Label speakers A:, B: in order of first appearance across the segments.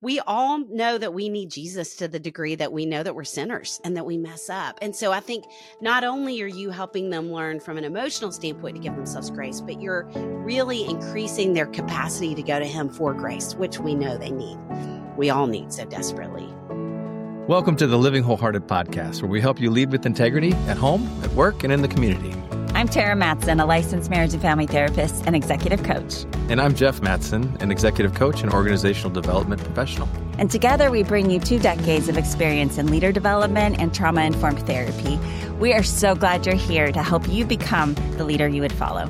A: we all know that we need Jesus to the degree that we know that we're sinners and that we mess up. And so I think not only are you helping them learn from an emotional standpoint to give themselves grace, but you're really increasing their capacity to go to him for grace, which we know they need. We all need so desperately.
B: Welcome to the Living Wholehearted podcast, where we help you lead with integrity at home, at work, and in the community.
C: I'm Tara Matson, a licensed marriage and family therapist and executive coach.
B: And I'm Jeff Matson, an executive coach and organizational development professional.
C: And together we bring you 2 decades of experience in leader development and trauma-informed therapy. We are so glad you're here to help you become the leader you would follow.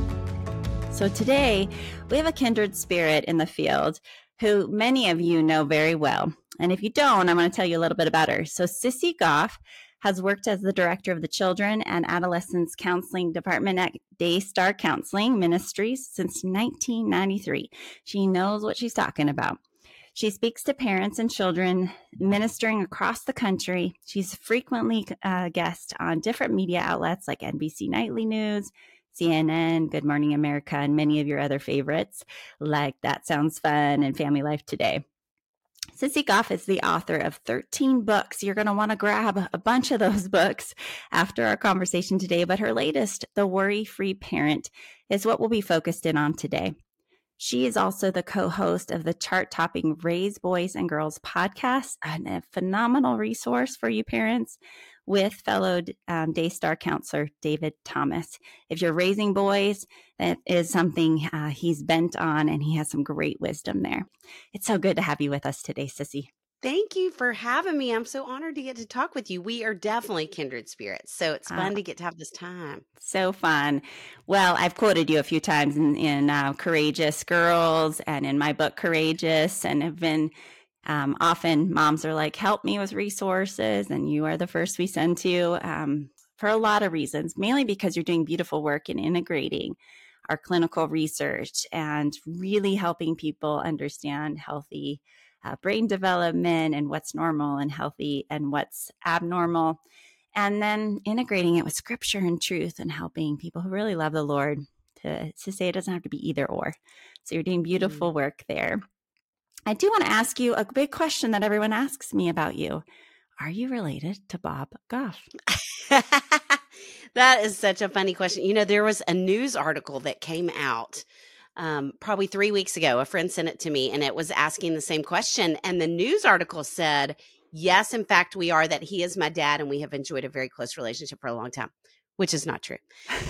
C: So today, we have a kindred spirit in the field who many of you know very well. And if you don't, I'm going to tell you a little bit about her. So Sissy Goff has worked as the director of the Children and Adolescents Counseling Department at Daystar Counseling Ministries since 1993. She knows what she's talking about. She speaks to parents and children ministering across the country. She's frequently a guest on different media outlets like NBC Nightly News, CNN, Good Morning America, and many of your other favorites like That Sounds Fun and Family Life Today. Sissy Goff is the author of 13 books. You're going to want to grab a bunch of those books after our conversation today, but her latest, The Worry-Free Parent, is what we'll be focused in on today. She is also the co-host of the chart-topping Raise Boys and Girls podcast, and a phenomenal resource for you parents, with fellow Daystar counselor David Thomas. If you're raising boys, that is something he's bent on, and he has some great wisdom there. It's so good to have you with us today, Sissy.
A: Thank you for having me. I'm so honored to get to talk with you. We are definitely kindred spirits, so it's fun to get to have this time.
C: So fun. Well, I've quoted you a few times in Courageous Girls and in my book, Courageous, and have been often moms are like, help me with resources, and you are the first we send to for a lot of reasons, mainly because you're doing beautiful work in integrating our clinical research and really helping people understand healthy brain development and what's normal and healthy and what's abnormal, and then integrating it with scripture and truth and helping people who really love the Lord to say it doesn't have to be either or. So you're doing beautiful work there. I do want to ask you a big question that everyone asks me about you. Are you related to Bob Goff?
A: That is such a funny question. You know, there was a news article that came out probably 3 weeks ago. A friend sent it to me, and it was asking the same question. And the news article said, yes, in fact, we are, that he is my dad, and we have enjoyed a very close relationship for a long time, which is not true.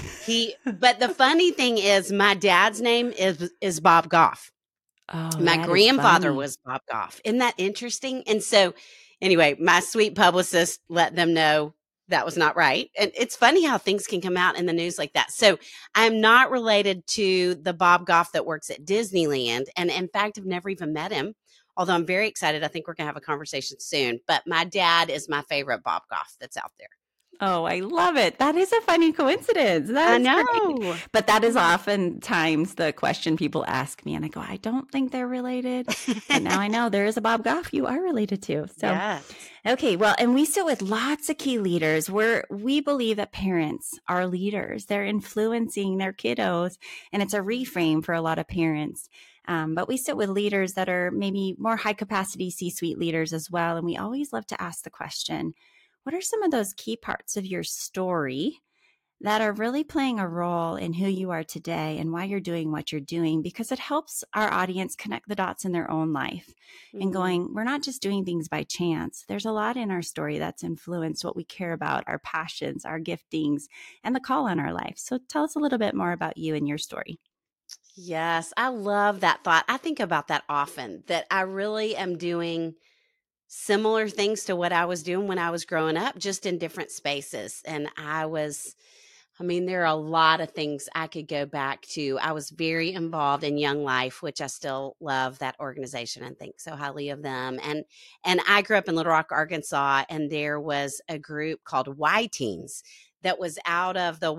A: But the funny thing is, my dad's name is Bob Goff.
C: Oh,
A: my grandfather was Bob Goff. Isn't that interesting? And so anyway, my sweet publicist let them know that was not right. And it's funny how things can come out in the news like that. So I'm not related to the Bob Goff that works at Disneyland. And in fact, I've never even met him, although I'm very excited. I think we're going to have a conversation soon. But my dad is my favorite Bob Goff that's out there.
C: Oh, I love it. That is a funny coincidence.
A: I know.
C: Great. But that is oftentimes the question people ask me. And I go, I don't think they're related. But now I know there is a Bob Goff you are related to. So,
A: yes.
C: Okay. Well, and we sit with lots of key leaders where we believe that parents are leaders. They're influencing their kiddos. And it's a reframe for a lot of parents. But we sit with leaders that are maybe more high capacity C-suite leaders as well. And we always love to ask the question, what are some of those key parts of your story that are really playing a role in who you are today and why you're doing what you're doing? Because it helps our audience connect the dots in their own life and going, we're not just doing things by chance. There's a lot in our story that's influenced what we care about, our passions, our giftings, and the call on our life. So tell us a little bit more about you and your story.
A: Yes, I love that thought. I think about that often, that I really am doing similar things to what I was doing when I was growing up, just in different spaces. And there are a lot of things I could go back to. I was very involved in Young Life, which I still love that organization and think so highly of them. And I grew up in Little Rock, Arkansas, and there was a group called Y Teens that was out of the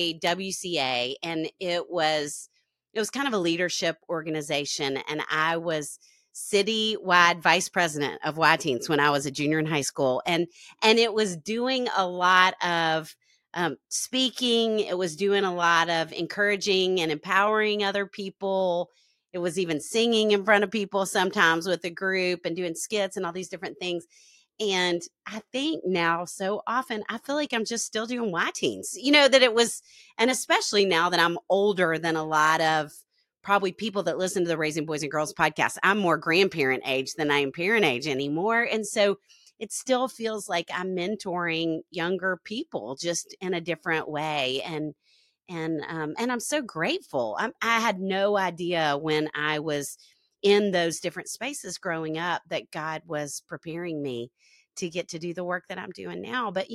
A: YWCA, and it was kind of a leadership organization, and I was citywide vice president of Y Teens when I was a junior in high school. And it was doing a lot of speaking. It was doing a lot of encouraging and empowering other people. it was even singing in front of people sometimes with a group and doing skits and all these different things. And I think now so often I feel like I'm just still doing Y teens, that it was, and especially now that I'm older than a lot of probably people that listen to the Raising Boys and Girls podcast. I'm more grandparent age than I am parent age anymore. And so it still feels like I'm mentoring younger people just in a different way. And I'm so grateful. I had no idea when I was in those different spaces growing up that God was preparing me to get to do the work that I'm doing now. But,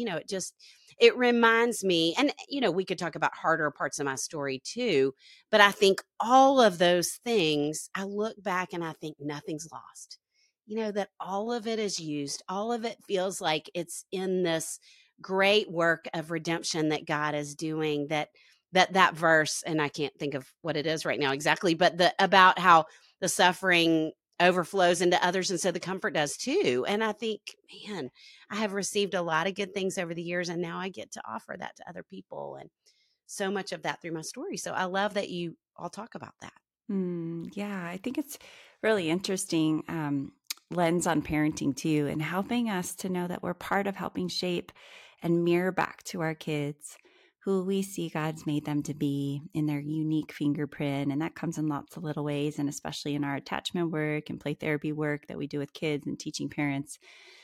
A: it reminds me, and, we could talk about harder parts of my story too, but I think all of those things, I look back and I think nothing's lost, that all of it is used. All of it feels like it's in this great work of redemption that God is doing, that verse, and I can't think of what it is right now exactly, but about how the suffering overflows into others, and so the comfort does too. And I think, man, I have received a lot of good things over the years, and now I get to offer that to other people, and so much of that through my story. So I love that you all talk about that.
C: Yeah, I think it's really interesting lens on parenting too, and helping us to know that we're part of helping shape and mirror back to our kids who we see God's made them to be in their unique fingerprint. And that comes in lots of little ways, and especially in our attachment work and play therapy work that we do with kids and teaching parents.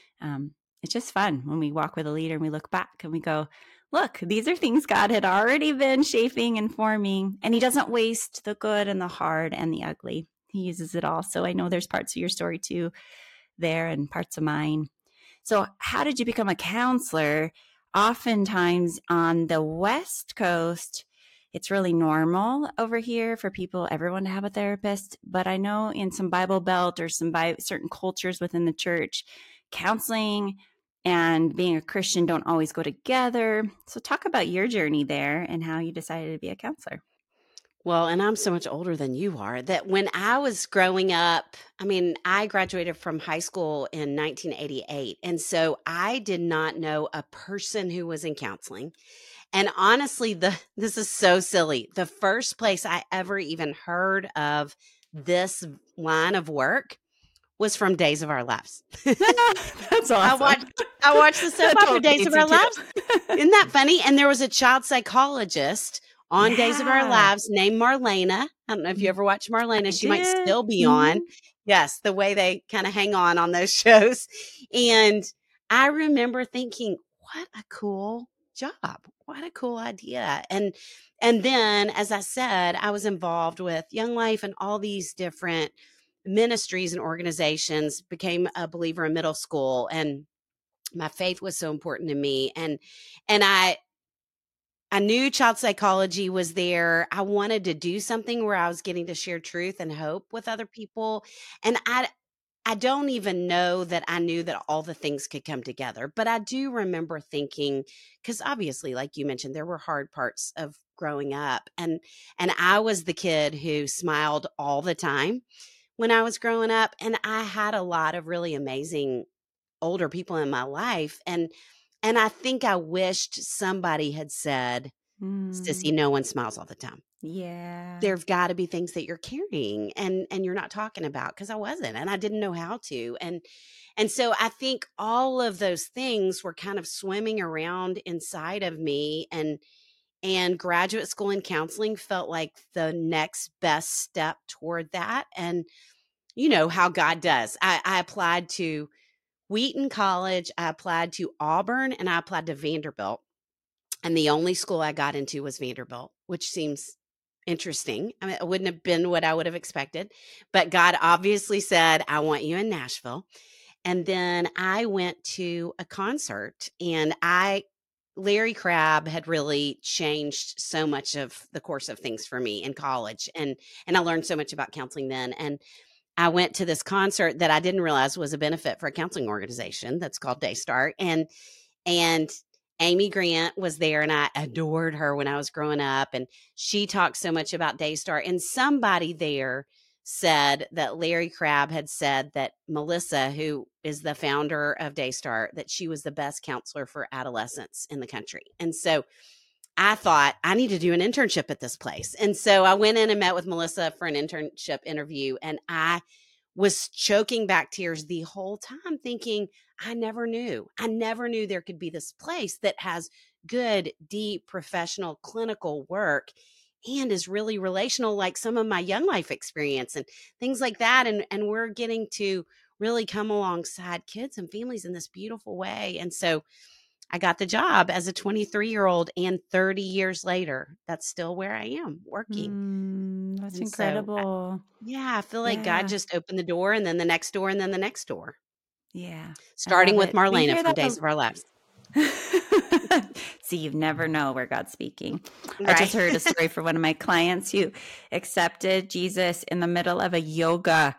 C: It's just fun when we walk with a leader and we look back and we go, look, these are things God had already been shaping and forming, and he doesn't waste the good and the hard and the ugly. He uses it all. So I know there's parts of your story too there and parts of mine. So how did you become a counselor? Oftentimes on the West Coast, it's really normal over here for everyone to have a therapist. But I know in some Bible Belt or certain cultures within the church, counseling and being a Christian don't always go together. So talk about your journey there and how you decided to be a counselor.
A: Well, and I'm so much older than you are, that when I was growing up, I graduated from high school in 1988. And so I did not know a person who was in counseling. And honestly, this is so silly. The first place I ever even heard of this line of work was from Days of Our Lives.
C: That's awesome.
A: I watched the soap opera Days of Our Lives. Isn't that funny? And there was a child psychologist on Days of Our Lives named Marlena. I don't know if you ever watched Marlena. She might still be on. Yes, the way they kind of hang on those shows. And I remember thinking, what a cool job. What a cool idea. And then, as I said, I was involved with Young Life and all these different ministries and organizations, became a believer in middle school. And my faith was so important to me. And I knew child psychology was there. I wanted to do something where I was getting to share truth and hope with other people. And I don't even know that I knew that all the things could come together, but I do remember thinking, because obviously, like you mentioned, there were hard parts of growing up, and I was the kid who smiled all the time when I was growing up, and I had a lot of really amazing older people in my life, and I think I wished somebody had said, Sissy, no one smiles all the time.
C: Yeah.
A: There've got to be things that you're carrying and you're not talking about, because I wasn't, and I didn't know how to. And so I think all of those things were kind of swimming around inside of me, and graduate school and counseling felt like the next best step toward that. And you know how God does. I applied to Wheaton College, I applied to Auburn, and I applied to Vanderbilt. And the only school I got into was Vanderbilt, which seems interesting. It wouldn't have been what I would have expected. But God obviously said, I want you in Nashville. And then I went to a concert, and Larry Crabb had really changed so much of the course of things for me in college. And I learned so much about counseling then. And I went to this concert that I didn't realize was a benefit for a counseling organization that's called Daystart. And Amy Grant was there, and I adored her when I was growing up. And she talked so much about Daystart. And somebody there said that Larry Crabb had said that Melissa, who is the founder of Daystart, that she was the best counselor for adolescents in the country. And so I thought I need to do an internship at this place. And so I went in and met with Melissa for an internship interview, and I was choking back tears the whole time thinking, I never knew there could be this place that has good, deep, professional, clinical work and is really relational, like some of my Young Life experience and things like that. And we're getting to really come alongside kids and families in this beautiful way. And so I got the job as a 23-year-old, and 30 years later, that's still where I am working.
C: That's
A: And so,
C: incredible.
A: I feel like God
C: Yeah.
A: just opened the door, and then the next door, and then the next door,
C: Yeah. I
A: starting
C: love
A: with
C: it. We
A: Marlena
C: hear
A: from
C: that
A: Days of Our Lives.
C: See, you never know where God's speaking. I
A: Right.
C: just heard a story for one of my clients who accepted Jesus in the middle of a yoga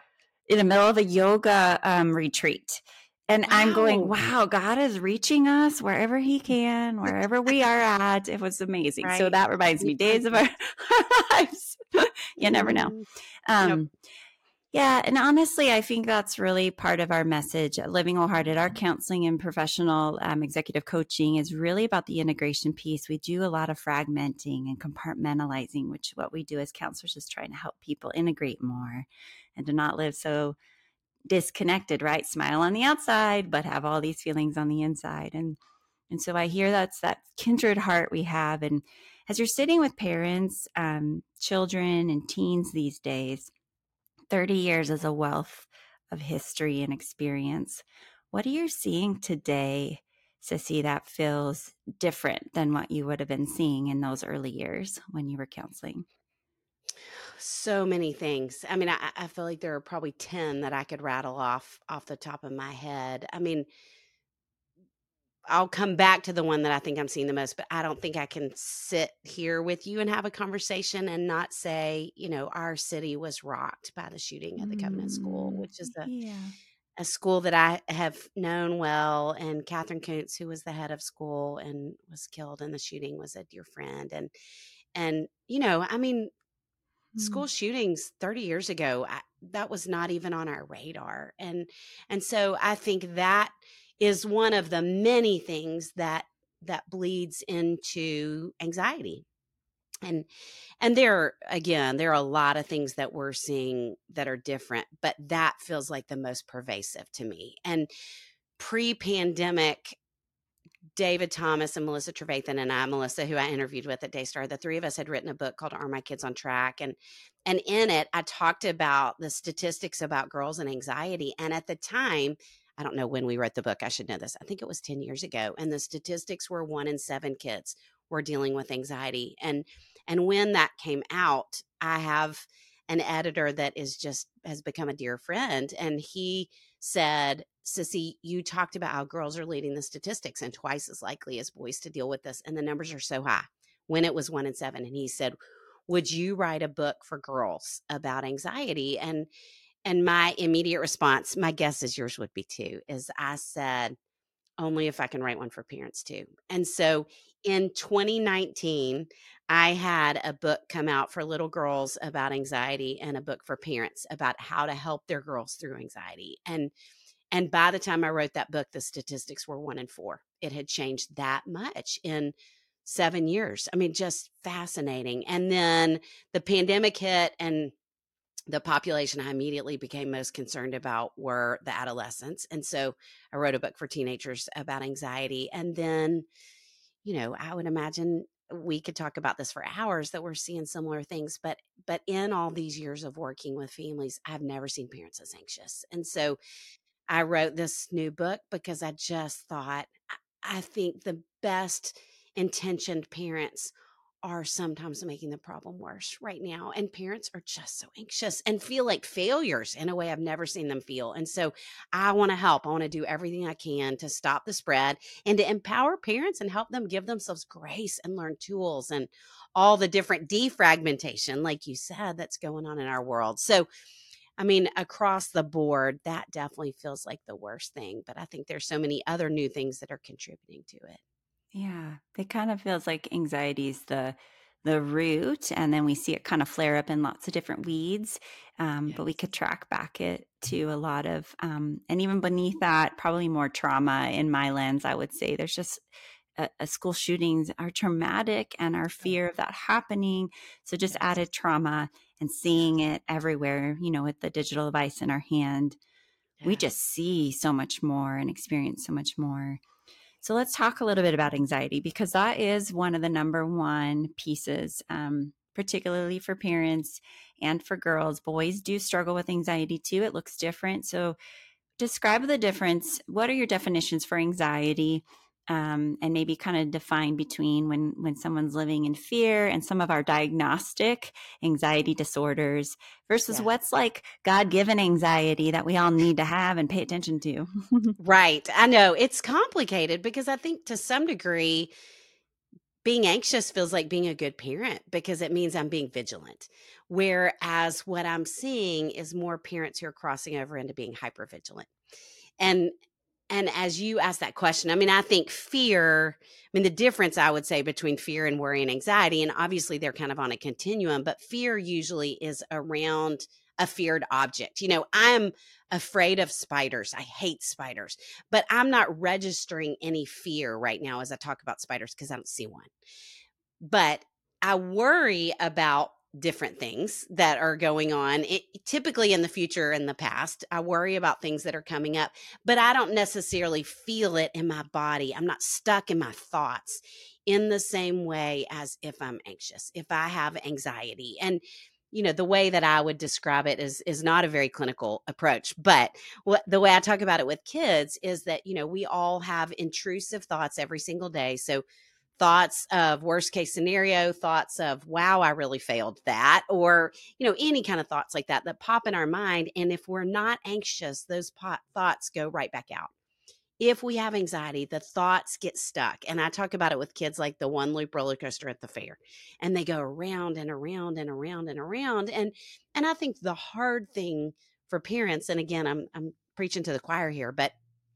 C: retreat. And I'm going,
A: Wow.
C: wow, God is reaching us wherever he can, wherever we are at. It was amazing. So
A: Right.
C: that reminds me, days of our lives. You never know.
A: Mhm. Yep.
C: Yeah. And honestly, I think that's really part of our message at Living Wholehearted. Our counseling and professional executive coaching is really about the integration piece. We do a lot of fragmenting and compartmentalizing, which what we do as counselors is trying to help people integrate more and to not live so disconnected, right? Smile on the outside, but have all these feelings on the inside. And so I hear that's that kindred heart we have. And as you're sitting with parents, children, and teens these days, 30 years is a wealth of history and experience. What are you seeing today, Sissy, that feels different than what you would have been seeing in those early years when you were counseling?
A: So many things. I mean, I feel like there are probably 10 that I could rattle off the top of my head. I mean, I'll come back to the one that I think I'm seeing the most, but I don't think I can sit here with you and have a conversation and not say, our city was rocked by the shooting at the Covenant School, which is
C: Yeah.
A: a school that I have known well. And Catherine Kuntz, who was the head of school and was killed in the shooting, was a dear friend. And I mean, school shootings 30 years ago, that was not even on our radar. And so I think that is one of the many things that bleeds into anxiety. And there are a lot of things that we're seeing that are different, but that feels like the most pervasive to me. And pre-pandemic, David Thomas and Melissa Trevathan and I, Melissa, who I interviewed with at Daystar, the three of us had written a book called Are My Kids on Track? And in it, I talked about the statistics about girls and anxiety. And at the time, I don't know when we wrote the book, I should know this. I think it was 10 years ago. And the statistics were 1 in 7 kids were dealing with anxiety. And when that came out, I have an editor that has become a dear friend. And he said, Sissy, you talked about how girls are leading the statistics and twice as likely as boys to deal with this. And the numbers are so high when it was 1 in 7. And he said, would you write a book for girls about anxiety? And my immediate response, my guess is yours would be too, is I said, only if I can write one for parents too. And so in 2019, I had a book come out for little girls about anxiety and a book for parents about how to help their girls through anxiety. And by the time I wrote that book, the statistics were 1 in 4. It had changed that much in 7 years. I mean, just fascinating. And then the pandemic hit, and the population I immediately became most concerned about were the adolescents. And so I wrote a book for teenagers about anxiety. And then, I would imagine we could talk about this for hours, that we're seeing similar things, but in all these years of working with families, I've never seen parents as anxious. And so I wrote this new book because I just thought, I think the best intentioned parents are sometimes making the problem worse right now. And parents are just so anxious and feel like failures in a way I've never seen them feel. And so I want to help. I want to do everything I can to stop the spread and to empower parents and help them give themselves grace and learn tools and all the different defragmentation, like you said, that's going on in our world. So I mean, across the board, that definitely feels like the worst thing. But I think there's so many other new things that are contributing to it.
C: Yeah, it kind of feels like anxiety is the root, and then we see it kind of flare up in lots of different weeds. But we could track back it to a lot of, and even beneath that, probably more trauma in my lens. I would say there's just school shootings are traumatic, and our fear of that happening. So just added trauma and seeing it everywhere, with the digital device in our hand, we just see so much more and experience so much more. So let's talk a little bit about anxiety, because that is one of the number one pieces, particularly for parents and for girls. Boys do struggle with anxiety too. It looks different. So describe the difference. What are your definitions for anxiety? And maybe kind of define between when someone's living in fear and some of our diagnostic anxiety disorders versus what's like God-given anxiety that we all need to have and pay attention to.
A: Right. I know it's complicated because I think to some degree, being anxious feels like being a good parent because it means I'm being vigilant. Whereas what I'm seeing is more parents who are crossing over into being hypervigilant. And as you ask that question, I mean, I think the difference I would say between fear and worry and anxiety, and obviously they're kind of on a continuum, but fear usually is around a feared object. I'm afraid of spiders. I hate spiders, but I'm not registering any fear right now as I talk about spiders because I don't see one. But I worry about different things that are going on. Typically in the future, in the past, I worry about things that are coming up, but I don't necessarily feel it in my body. I'm not stuck in my thoughts in the same way as if I'm anxious, if I have anxiety. And the way that I would describe it is not a very clinical approach, but the way I talk about it with kids is that, we all have intrusive thoughts every single day. So thoughts of worst case scenario, thoughts of, wow, I really failed that, or, any kind of thoughts like that pop in our mind. And if we're not anxious, those thoughts go right back out. If we have anxiety, the thoughts get stuck. And I talk about it with kids like the one loop roller coaster at the fair, and they go around and around and around and around. And I think the hard thing for parents, and again, I'm preaching to the choir here, but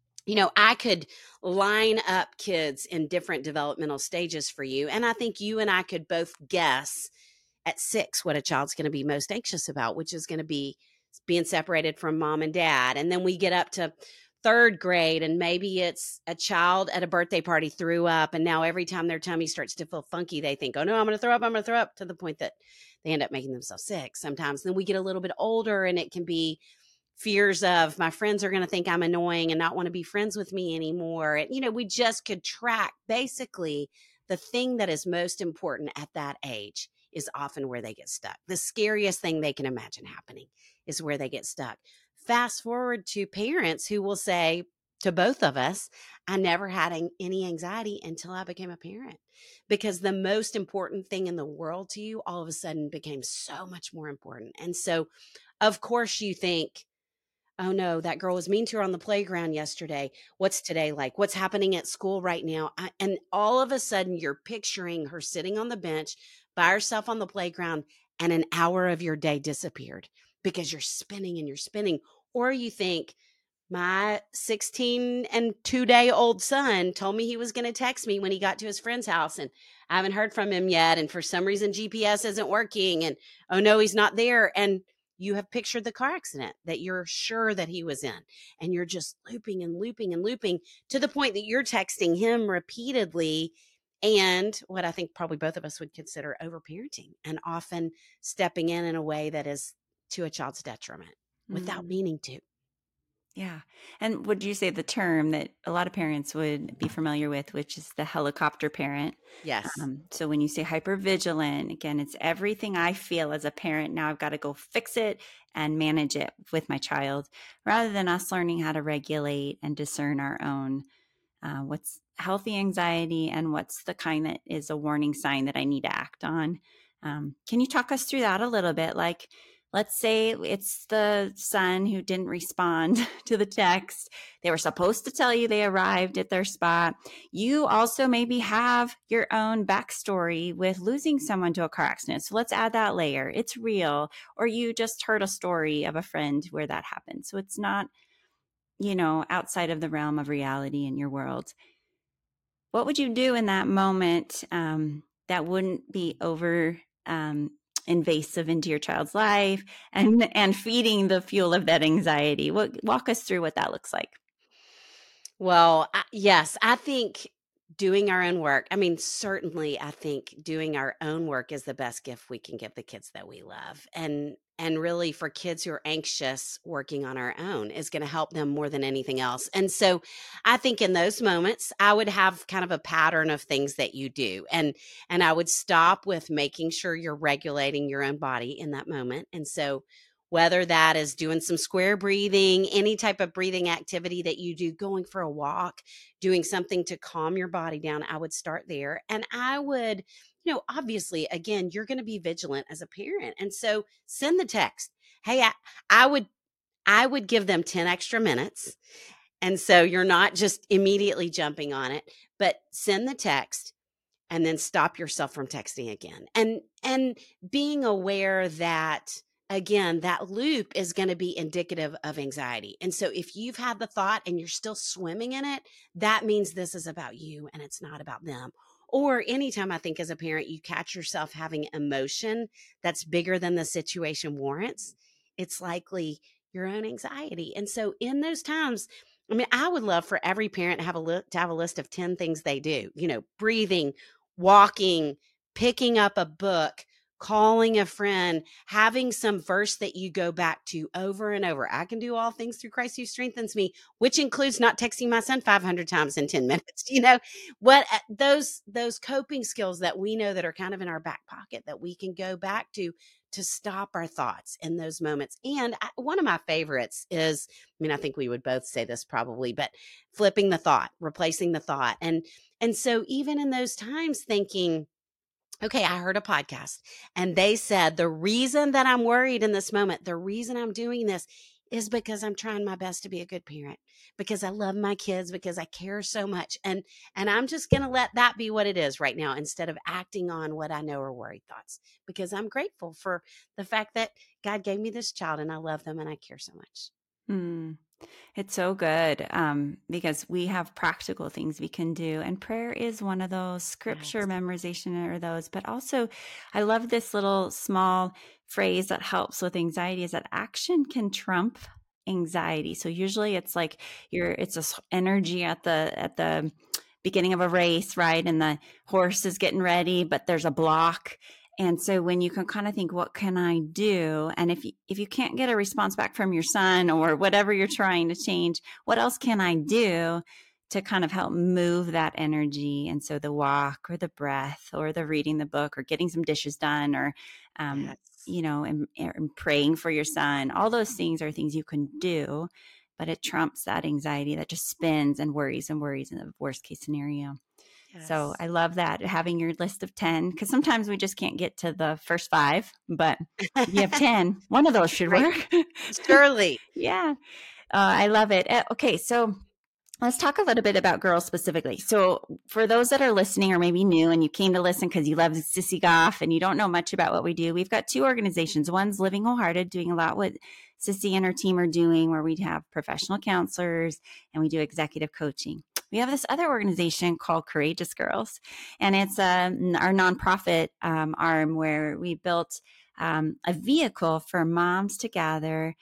A: I could line up kids in different developmental stages for you. And I think you and I could both guess at 6 what a child's going to be most anxious about, which is going to be being separated from mom and dad. And then we get up to 3rd grade, and maybe it's a child at a birthday party threw up. And now every time their tummy starts to feel funky, they think, oh no, I'm going to throw up, to the point that they end up making themselves sick sometimes. Then we get a little bit older, and it can be fears of my friends are going to think I'm annoying and not want to be friends with me anymore. And, we just could track basically the thing that is most important at that age is often where they get stuck. The scariest thing they can imagine happening is where they get stuck. Fast forward to parents who will say to both of us, I never had any anxiety until I became a parent, because the most important thing in the world to you all of a sudden became so much more important. And so, of course, you think, oh no, that girl was mean to her on the playground yesterday. What's today like? What's happening at school right now? And all of a sudden you're picturing her sitting on the bench by herself on the playground, and an hour of your day disappeared because you're spinning and you're spinning. Or you think, my 16 and 2-day-old son told me he was going to text me when he got to his friend's house, and I haven't heard from him yet. And for some reason, GPS isn't working, and oh no, he's not there. And you have pictured the car accident that you're sure that he was in, and you're just looping and looping and looping to the point that you're texting him repeatedly. And what I think probably both of us would consider overparenting, and often stepping in a way that is to a child's detriment without meaning to.
C: Yeah. And would you say the term that a lot of parents would be familiar with, which is the helicopter parent?
A: Yes.
C: So when you say hypervigilant, again, it's everything I feel as a parent. Now I've got to go fix it and manage it with my child, rather than us learning how to regulate and discern our own. What's healthy anxiety and what's the kind that is a warning sign that I need to act on. Can you talk us through that a little bit? Like, let's say it's the son who didn't respond to the text. They were supposed to tell you they arrived at their spot. You also maybe have your own backstory with losing someone to a car accident. So let's add that layer. It's real. Or you just heard a story of a friend where that happened. So it's not, outside of the realm of reality in your world. What would you do in that moment that wouldn't be over invasive into your child's life and feeding the fuel of that anxiety? Walk us through what that looks like.
A: Well, yes, I think doing our own work. I mean, certainly I think doing our own work is the best gift we can give the kids that we love. And really for kids who are anxious, working on our own is going to help them more than anything else. And so I think in those moments, I would have kind of a pattern of things that you do. And I would stop with making sure you're regulating your own body in that moment. And so whether that is doing some square breathing, any type of breathing activity that you do, going for a walk, doing something to calm your body down, I would start there. And I would, obviously, again, you're going to be vigilant as a parent. And so send the text. Hey, I would give them 10 extra minutes. And so you're not just immediately jumping on it, but send the text and then stop yourself from texting again. And being aware that, again, that loop is going to be indicative of anxiety. And so if you've had the thought and you're still swimming in it, that means this is about you and it's not about them. Or anytime I think as a parent, you catch yourself having emotion that's bigger than the situation warrants, it's likely your own anxiety. And so in those times, I mean, I would love for every parent to have a list of 10 things they do, breathing, walking, picking up a book, calling a friend, having some verse that you go back to over and over. I can do all things through Christ who strengthens me, which includes not texting my son 500 times in 10 minutes. What those coping skills that we know that are kind of in our back pocket that we can go back to stop our thoughts in those moments. And one of my favorites is, I think we would both say this probably, but flipping the thought, replacing the thought. And so even in those times thinking, okay, I heard a podcast and they said the reason that I'm worried in this moment, the reason I'm doing this is because I'm trying my best to be a good parent, because I love my kids, because I care so much. And I'm just going to let that be what it is right now instead of acting on what I know are worried thoughts, because I'm grateful for the fact that God gave me this child and I love them and I care so much.
C: It's so good because we have practical things we can do. And prayer is one of those, scripture memorization are those. But also, I love this little small phrase that helps with anxiety is that action can trump anxiety. So usually it's like it's this energy at the beginning of a race, right? And the horse is getting ready, but there's a block. And so when you can kind of think, what can I do? And if you can't get a response back from your son or whatever you're trying to change, what else can I do to kind of help move that energy? And so the walk or the breath or the reading the book or getting some dishes done or, and praying for your son, all those things are things you can do, but it trumps that anxiety that just spins and worries in the worst case scenario. Yes. So I love that, having your list of 10, because sometimes we just can't get to the first 5, but you have 10. One of those should work.
A: Surely.
C: Yeah. I love it. Okay. So let's talk a little bit about girls specifically. So for those that are listening or maybe new and you came to listen because you love Sissy Goff and you don't know much about what we do, we've got 2 organizations. One's Living Wholehearted, doing a lot what Sissy and her team are doing, where we have professional counselors and we do executive coaching. We have this other organization called Courageous Girls, and it's our nonprofit arm where we built a vehicle for moms to gather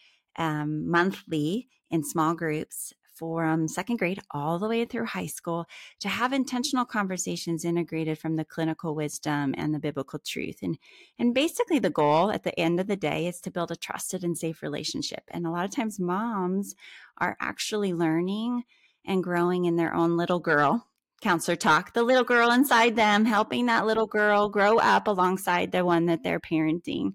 C: monthly in small groups from second grade all the way through high school to have intentional conversations integrated from the clinical wisdom and the biblical truth. And basically the goal at the end of the day is to build a trusted and safe relationship. And a lot of times moms are actually learning and growing in their own little girl counselor talk, the little girl inside them, helping that little girl grow up alongside the one that they're parenting.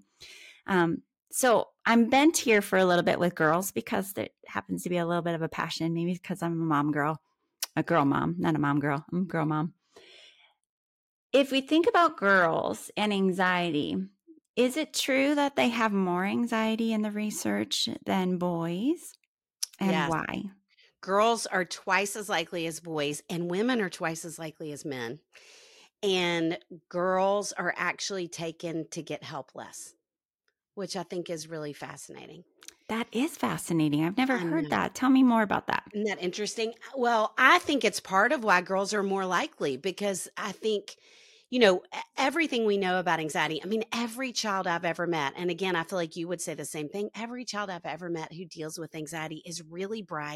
C: So I'm bent here for a little bit with girls because there happens to be a little bit of a passion, maybe because I'm a girl mom, not a mom girl. I'm a girl mom. If we think about girls and anxiety, is it true that they have more anxiety in the research than boys? And yes. Why?
A: Girls are twice as likely as boys, and women are twice as likely as men. And girls are actually taken to get help less, which I think is really fascinating.
C: That is fascinating. I've never heard that. Tell me more about that.
A: Isn't that interesting? Well, I think it's part of why girls are more likely, because I think, everything we know about anxiety, every child I've ever met, and again, I feel like you would say the same thing, every child I've ever met who deals with anxiety is really bright.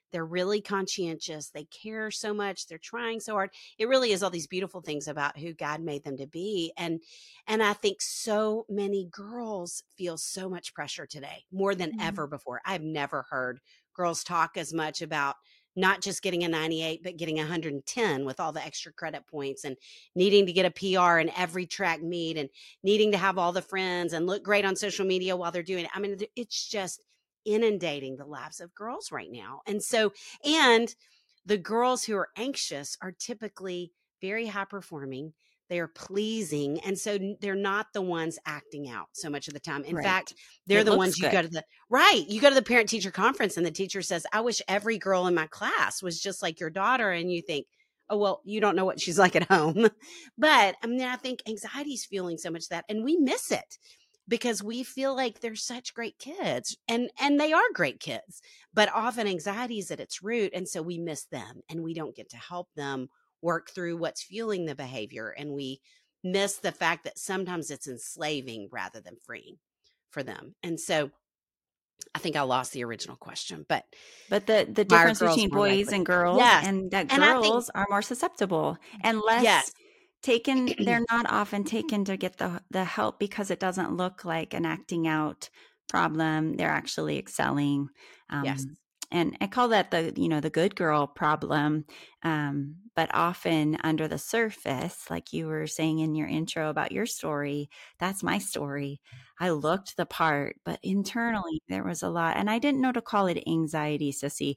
A: They're really conscientious. They care so much. They're trying so hard. It really is all these beautiful things about who God made them to be. And I think so many girls feel so much pressure today, more than ever before. I've never heard girls talk as much about not just getting a 98, but getting 110 with all the extra credit points and needing to get a PR in every track meet and needing to have all the friends and look great on social media while they're doing it. I mean, it's just inundating the lives of girls right now. And the girls who are anxious are typically very high performing. They are pleasing. And so they're not the ones acting out so much of the time. In fact, they're the ones you go to you go to the parent teacher conference and the teacher says, I wish every girl in my class was just like your daughter. And you think, oh, well, you don't know what she's like at home. But I mean, I think anxiety is fueling so much of that, and we miss it because we feel like they're such great kids, and they are great kids, but often anxiety is at its root. And so we miss them and we don't get to help them work through what's fueling the behavior. And we miss the fact that sometimes it's enslaving rather than freeing for them. And so I think I lost the original question, but
C: the difference between boys and girls, and that girls are more susceptible and less taken. They're not often taken to get the help because it doesn't look like an acting out problem. They're actually excelling. And I call that the good girl problem. But often under the surface, like you were saying in your intro about your story, that's my story. I looked the part, but internally there was a lot, and I didn't know to call it anxiety, Sissy.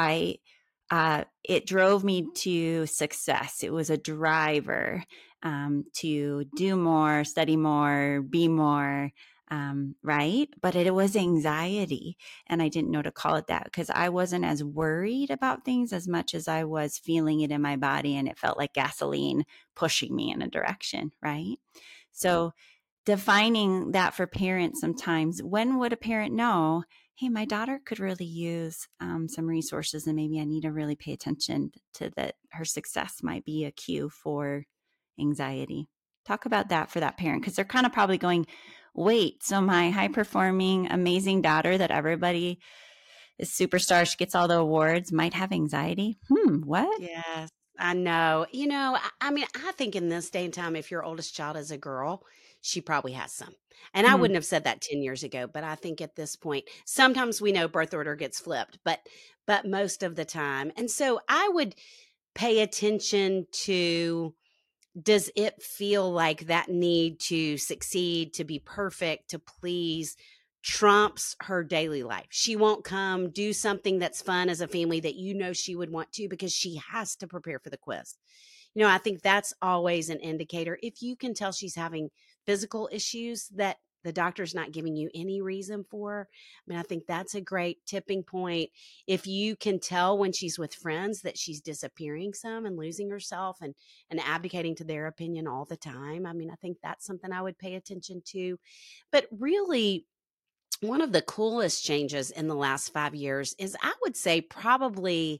C: It drove me to success. It was a driver to do more, study more, be more. Right. But it was anxiety, and I didn't know to call it that because I wasn't as worried about things as much as I was feeling it in my body, and it felt like gasoline pushing me in a direction. Right. So defining that for parents sometimes, when would a parent know, hey, my daughter could really use some resources, and maybe I need to really pay attention to that. Her success might be a cue for anxiety. Talk about that for that parent, because they're kind of probably going, wait, so my high performing, amazing daughter that everybody is superstar, she gets all the awards, might have anxiety. What?
A: Yes, I know. I mean, I think in this day and time, if your oldest child is a girl, she probably has some. And I wouldn't have said that 10 years ago, but I think at this point, sometimes we know birth order gets flipped, but most of the time. And so I would pay attention to, does it feel like that need to succeed, to be perfect, to please trumps her daily life? She won't come do something that's fun as a family that she would want to because she has to prepare for the quiz. I think that's always an indicator. If you can tell she's having physical issues that the doctor's not giving you any reason for, I mean, I think that's a great tipping point. If you can tell when she's with friends that she's disappearing some and losing herself and abdicating to their opinion all the time, I mean, I think that's something I would pay attention to. But really, one of the coolest changes in the last 5 years is, I would say, probably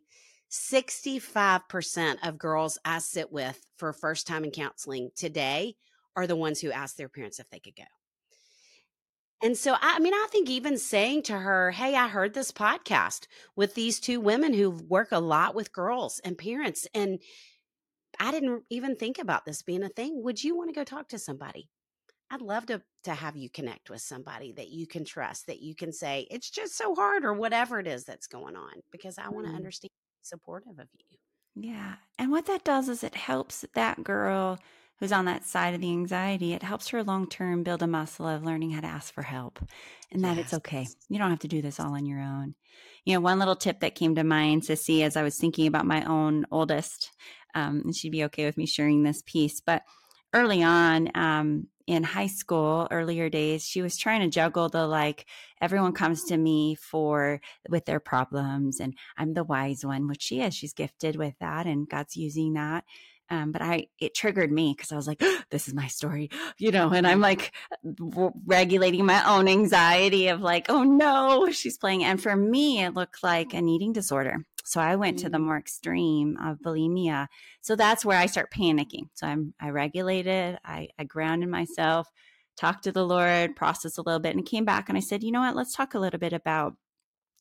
A: 65% of girls I sit with for first time in counseling today are the ones who ask their parents if they could go. And so, I think even saying to her, hey, I heard this podcast with these two women who work a lot with girls and parents, and I didn't even think about this being a thing. Would you want to go talk to somebody? I'd love to have you connect with somebody that you can trust, that you can say, it's just so hard, or whatever it is that's going on, because I want to understand, supportive of you.
C: Yeah. And what that does is it helps that girl who's on that side of the anxiety, it helps her long-term build a muscle of learning how to ask for help, and that it's okay. You don't have to do this all on your own. One little tip that came to mind, Sissy, as I was thinking about my own oldest, and she'd be okay with me sharing this piece, but early on, in high school, earlier days, she was trying to juggle the, everyone comes to me with their problems, and I'm the wise one, which she is. She's gifted with that, and God's using that. But it triggered me because I was like, oh, this is my story, and I'm regulating my own anxiety of oh no, she's playing. And for me, it looked like an eating disorder. So I went to the more extreme of bulimia. So that's where I start panicking. So I regulated, I grounded myself, talked to the Lord, processed a little bit, and came back and I said, you know what, let's talk a little bit about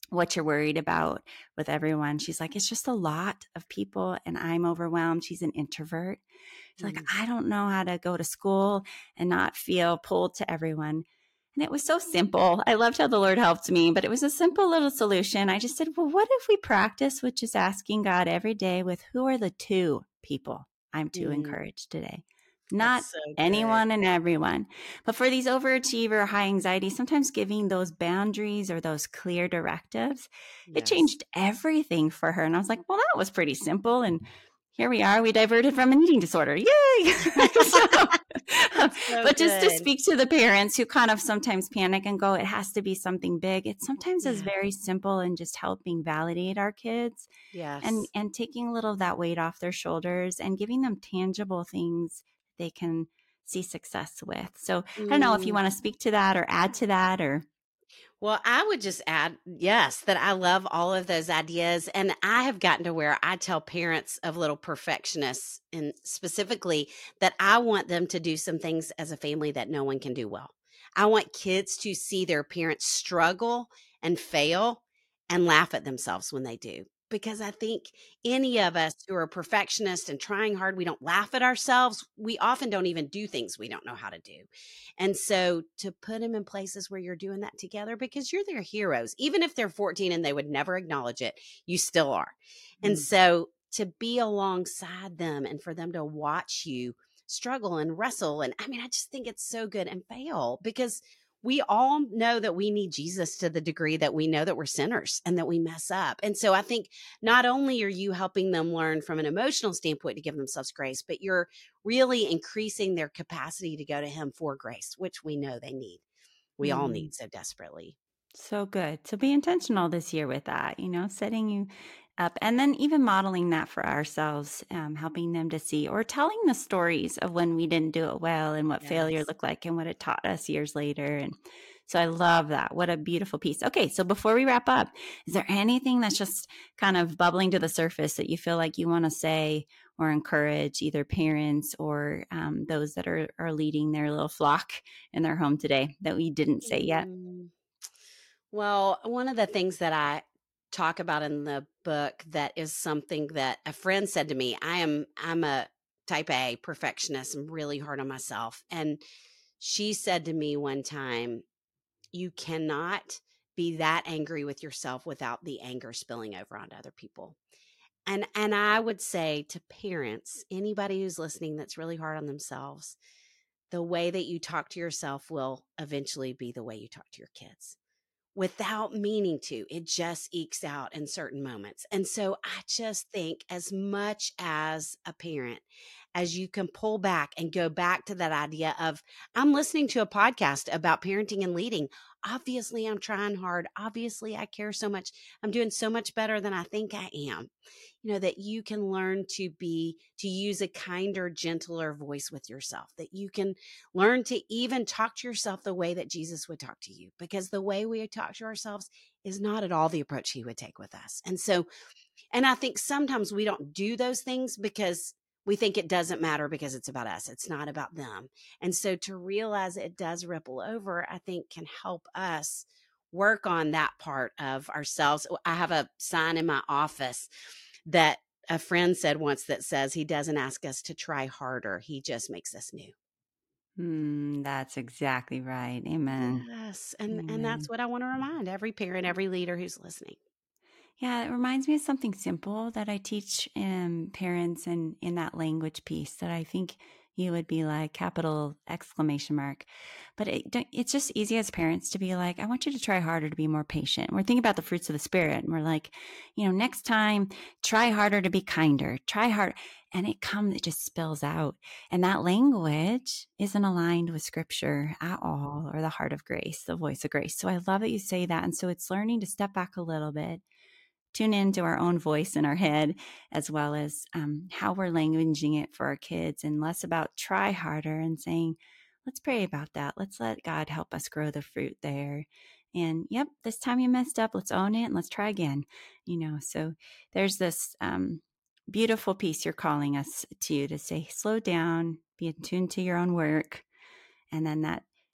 C: what you're worried about with everyone. She's like, it's just a lot of people and I'm overwhelmed. She's an introvert. She's like, I don't know how to go to school and not feel pulled to everyone. And it was so simple. I loved how the Lord helped me, but it was a simple little solution. I just said, well, what if we practice with just asking God every day with who are the 2 people I'm to encourage today? Not
A: That's so
C: anyone
A: good.
C: and everyone. But for these overachiever, high anxiety, sometimes giving those boundaries or those clear directives, it
A: Yes.
C: changed everything for her. And I was like, well, that was pretty simple. And here we are. We diverted from an eating disorder. Yay!
A: That's so
C: But just to
A: good.
C: speak to the parents who kind of sometimes panic and go, it has to be something big. It sometimes is
A: Yeah.
C: very simple and just helping validate our kids
A: Yes.
C: and taking a little of that weight off their shoulders and giving them tangible things they can see success with. So I don't know if you
A: Mm.
C: want to speak to that or add to that or.
A: Well, I would just add, yes, that I love all of those ideas. And I have gotten to where I tell parents of little perfectionists, and specifically that I want them to do some things as a family that no one can do well. I want kids to see their parents struggle and fail and laugh at themselves when they do. Because I think any of us who are perfectionists and trying hard, we don't laugh at ourselves. We often don't even do things we don't know how to do. And so to put them in places where you're doing that together because you're their heroes, even if they're 14 and they would never acknowledge it, you still are. And so to be alongside them and for them to watch you struggle and wrestle. And I mean, I just think it's so good and fail because we all know that we need Jesus to the degree that we know that we're sinners and that we mess up. And so I think not only are you helping them learn from an emotional standpoint to give themselves grace, but you're really increasing their capacity to go to him for grace, which we know they need. We all
C: Mm.
A: need so desperately.
C: So good. So be intentional this year with that, setting you up and then even modeling that for ourselves, helping them to see or telling the stories of when we didn't do it well and what failure
A: Yes.
C: looked like and what it taught us years later. And so I love that. What a beautiful piece. Okay. So before we wrap up, is there anything that's just kind of bubbling to the surface that you feel like you want to say or encourage either parents or those that are leading their little flock in their home today that we didn't say yet?
A: Mm. Well, one of the things that I talk about in the book that is something that a friend said to me, I'm a type A perfectionist. I'm really hard on myself. And she said to me one time, you cannot be that angry with yourself without the anger spilling over onto other people. And I would say to parents, anybody who's listening that's really hard on themselves, the way that you talk to yourself will eventually be the way you talk to your kids without meaning to. It just ekes out in certain moments. And so I just think, as much as a parent, as you can pull back and go back to that idea of, I'm listening to a podcast about parenting and leading. Obviously, I'm trying hard. Obviously, I care so much. I'm doing so much better than I think I am. That you can learn to use a kinder, gentler voice with yourself, that you can learn to even talk to yourself the way that Jesus would talk to you, because the way we talk to ourselves is not at all the approach he would take with us. And so, and I think sometimes we don't do those things because we think it doesn't matter because it's about us. It's not about them. And so to realize it does ripple over, I think can help us work on that part of ourselves. I have a sign in my office that a friend said once that says he doesn't ask us to try harder. He just makes us new.
C: That's exactly right. Amen.
A: Yes. And that's
C: Amen.
A: what I want to remind every parent, every leader who's listening.
C: Yeah, it reminds me of something simple that I teach parents and in that language piece that I think you would be like capital exclamation mark. But it's just easy as parents to be like, I want you to try harder to be more patient. We're thinking about the fruits of the spirit and we're like, next time try harder to be kinder, try harder. And it just spills out. And that language isn't aligned with scripture at all or the heart of grace, the voice of grace. So I love that you say that. And so it's learning to step back a little bit, tune into our own voice in our head, as well as how we're languaging it for our kids, and less about try harder and saying, let's pray about that. Let's let God help us grow the fruit there. And yep, this time you messed up. Let's own it and let's try again. So there's this beautiful piece you're calling us to say, slow down, be attuned to your own work. And then that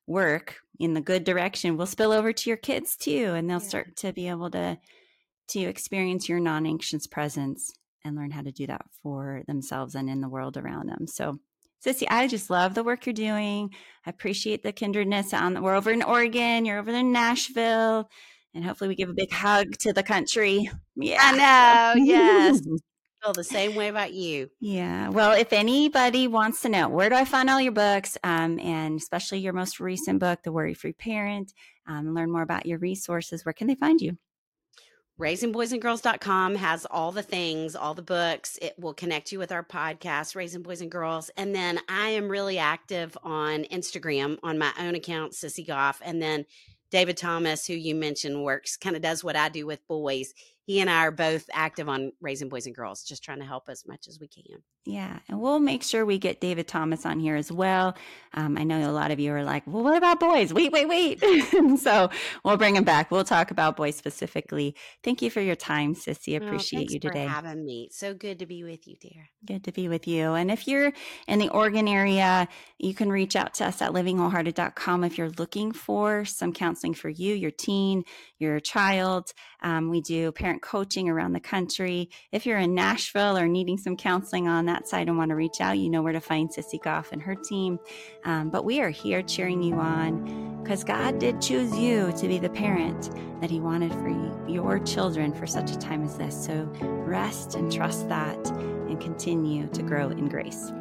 C: work in the good direction will spill over to your kids too. And they'll start to be able to experience your non-anxious presence and learn how to do that for themselves and in the world around them. So Sissy, I just love the work you're doing. I appreciate the kindredness. We're over in Oregon. You're over there in Nashville. And hopefully we give a big hug to the country. Yeah.
A: I know. Yes. I feel the same way about you.
C: Yeah. Well, if anybody wants to know, where do I find all your books, and especially your most recent book, The Worry-Free Parent, and learn more about your resources, where can they find you?
A: RaisingBoysandGirls.com has all the things, all the books. It will connect you with our podcast, Raising Boys and Girls. And then I am really active on Instagram on my own account, Sissy Goff. And then David Thomas, who you mentioned, kind of does what I do with boys. He and I are both active on Raising Boys and Girls, just trying to help as much as we can.
C: Yeah. And we'll make sure we get David Thomas on here as well. I know a lot of you are like, well, what about boys? Wait. So we'll bring him back. We'll talk about boys specifically. Thank you for your time, Sissy. Appreciate you today.
A: Thanks for having me. So good to be with you, dear.
C: Good to be with you. And if you're in the Oregon area, you can reach out to us at livingwholehearted.com if you're looking for some counseling for you, your teen, your child. We do parent coaching around the country. If you're in Nashville or needing some counseling on that side and want to reach out, you know where to find Sissy Goff and her team. But we are here cheering you on because God did choose you to be the parent that he wanted for your children for such a time as this. So rest and trust that and continue to grow in grace.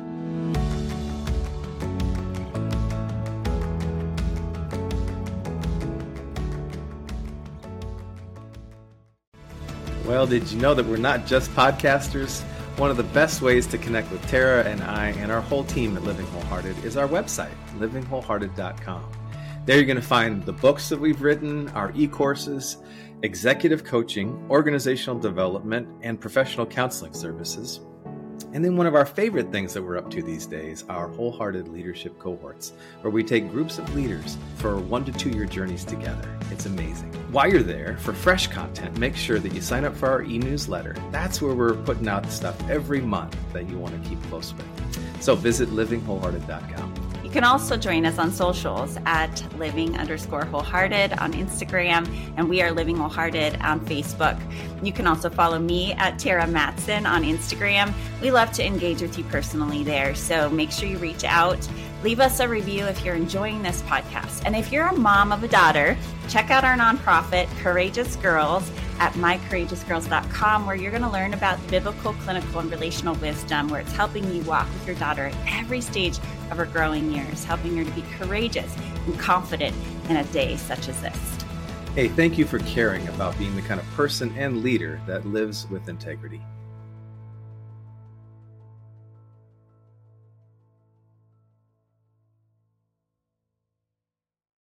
B: Well, did you know that we're not just podcasters? One of the best ways to connect with Tara and I and our whole team at Living Wholehearted is our website, livingwholehearted.com. There you're going to find the books that we've written, our e-courses, executive coaching, organizational development, and professional counseling services. And then one of our favorite things that we're up to these days, our Wholehearted Leadership Cohorts, where we take groups of leaders for 1 to 2 year journeys together. It's amazing. While you're there, for fresh content, make sure that you sign up for our e-newsletter. That's where we're putting out stuff every month that you want to keep close with. So visit livingwholehearted.com.
C: You can also join us on socials at living_wholehearted on Instagram, and we are Living Wholehearted on Facebook. You can also follow me at Tara Matson on Instagram. We love to engage with you personally there, so make sure you reach out. Leave us a review if you're enjoying this podcast. And if you're a mom of a daughter, check out our nonprofit, Courageous Girls, at mycourageousgirls.com, where you're going to learn about biblical, clinical, and relational wisdom, where it's helping you walk with your daughter at every stage of her growing years, helping her to be courageous and confident in a day such as this.
B: Hey, thank you for caring about being the kind of person and leader that lives with integrity.